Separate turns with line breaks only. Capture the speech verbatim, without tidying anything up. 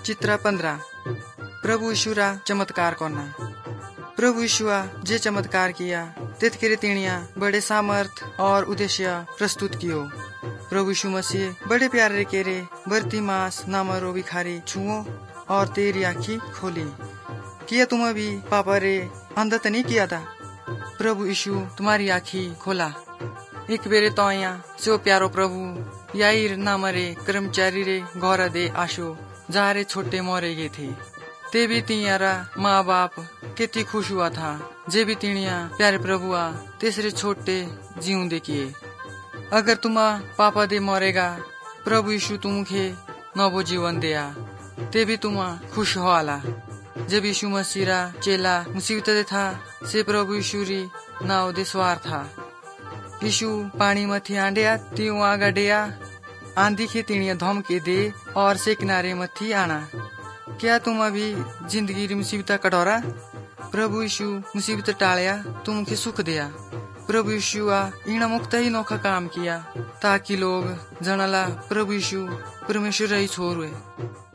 चित्र पंद्रह प्रभु यीशुरा चमत्कार करना। प्रभु यीशुआ जे चमत्कार किया तेतकेरे तिणिया बड़े सामर्थ और उद्देश्य प्रस्तुत कियो। प्रभु यीशु मसीह बड़े प्यारे केरे बर्तिमास नामरो भिखारी छुओ और तेरी आँखी खोली। किया तुम भी पापा रे अंधा तो नहीं किया था? प्रभु यीशु तुम्हारी आँखी खोला। एक बेरे तो आया सो प्यारो प्रभु याईर नामरे कर्मचारी रे घर दे आशो जहाँ रे छोटे मोरे गए थे। ते भी तियारा माँ बाप कितनी खुश हुआ था जे भी तिणिया प्यारे प्रभुआ तीसरे छोटे जीवन किए। अगर तुमा पापा दे मरेगा प्रभु यीशु तुमखे नवो जीवन दिया ते भी तुमा खुश हो आला। जब यीशु मसीरा चेला मुसीबत दे था से प्रभु यीशु री नाव दे सवार था। यीशु पानी मथी आंडिया तीऊ आगा डेया आंधी के तिणिया धमके दे और से किनारे मथी आना। क्या तुम अभी जिंदगी री मुसीबत कटोरा? प्रभु यीशु मुसीबत टालिया तुमके सुख दिया। प्रभु यीशु आ इना मुक्त ही नौखा काम किया ताकि लोग जनला प्रभु यीशु परमेश्वर ही छोर हुए।